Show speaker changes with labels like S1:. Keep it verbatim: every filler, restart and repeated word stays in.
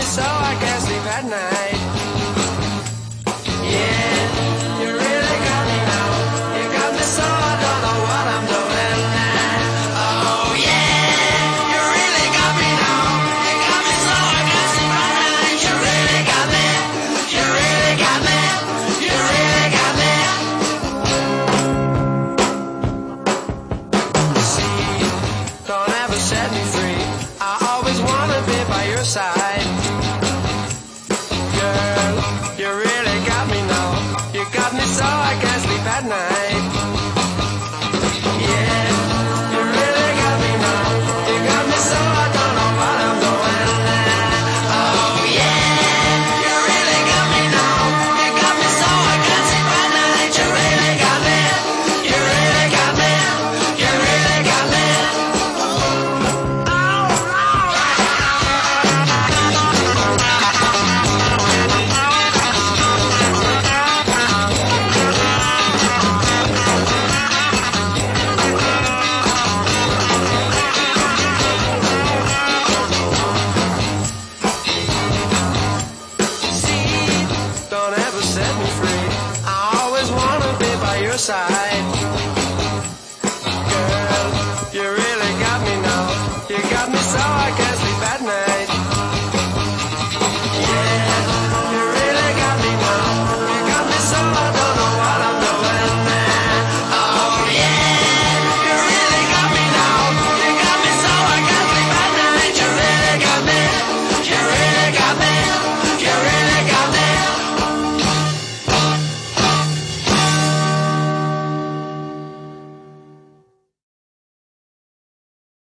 S1: me so I can't sleep at night. Yeah, you really got me now. You got me so I don't know what I'm doing. Oh yeah, you really got me now. You got me so I can't sleep at night. You really got me. You really got me. You really got me. See, don't ever set me free. I always wanna be by your side. Girl, you really got me now. You got me so I can't sleep at night. Yeah, you really got me now. You got me so I don't know what I'm doing. Oh yeah, you really got me now. You got me so I can't sleep at night. You really got me. You really got me. You really got me. Don't ever set me free. I always wanna be by your side. Girl, you really got me now. You got me so I can't sleep at night. Yeah, you really got me now. You got me so I don't know what I'm doing. Oh yeah, you really got me now. You got me so I can't sleep at night. You really got me. You really got me.